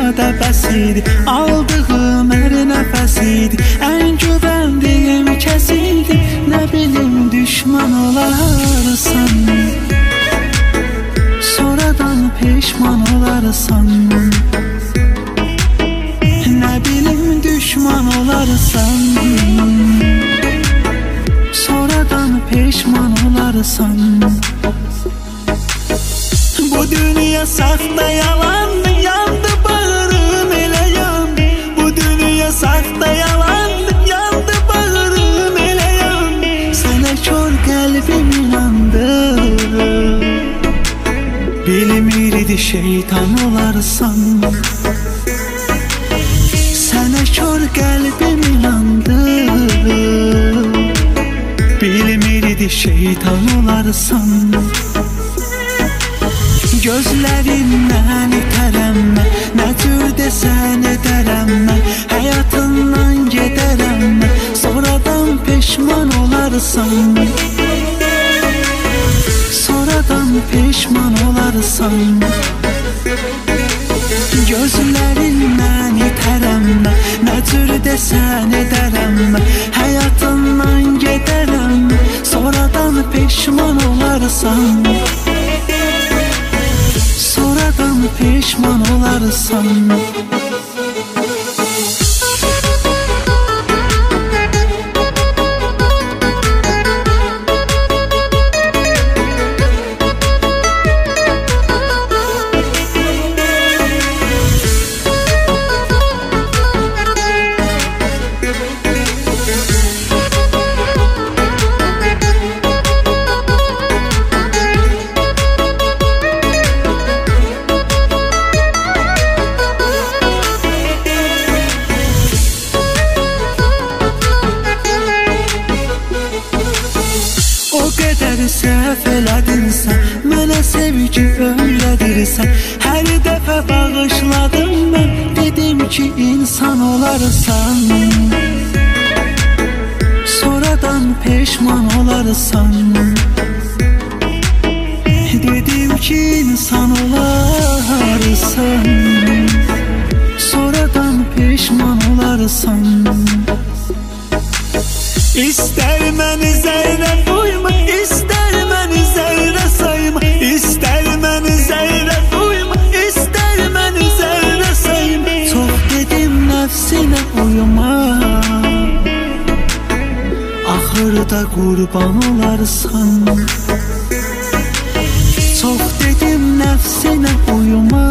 dünyada bəs idi, aldığım hər nəfəs idi, ən güvəndiyim kəs idi. Nə bilim düşman olarsan, sonradan peşman olarsan. Nə bilim düşman olarsan, sonradan peşman olarsan. Bu dünya saxta yalandı, yandı bağrım elə yandı. Bu dünya saxta yalandı, yandı bağrım elə yandı. Sənə kör qəlbim inandı, bilmirdi şeytan olarsan. Sənə kör qəlbim inandı, bilmirdi şeytan olarsan. Gözlərindən itərəm mən, nə cür desən edərəm mən. Həyatından gedərəm mən, sonradan peşman olarsan. Sonradan peşman olarsan. Gözlərindən itərəm mən, nə cür desən edərəm mən. Həyatından gedərəm mən, sonradan peşman olarsan. Sonradan peşman olarsan. O qədər səhv elədinsən, mənə sevgi öyrədirsən. Hər dəfə bağışladım mən, dedim ki insan olarsan. Sonradan peşman olarsan. Dedim ki insan olarsan. Sonradan peşman olarsan. İstər məni zərrə duyma, istər məni zərrə sayma. İstər məni zərrə duyma, istər məni zərrə sayma. Çox dedim nəfsinə uyma, axırda qurban olarsan. Çox dedim nəfsinə uyma,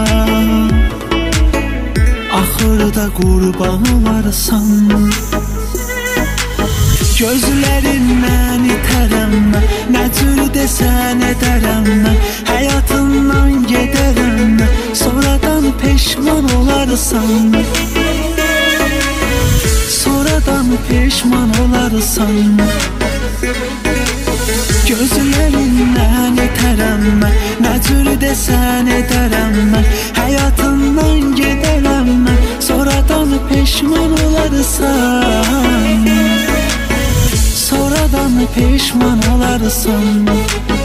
axırda qurban olarsan. Gözlərindən itərəm mən, nə cür desən edərəm mən. Həyatından gedərəm mən, sonradan peşman olarsan. Sonradan peşman olarsan. Gözlərindən itərəm mən, nə cür desən edərəm mən. Həyatından gedərəm mən, sonradan peşman olarsan. Sonradan peşman olarsan.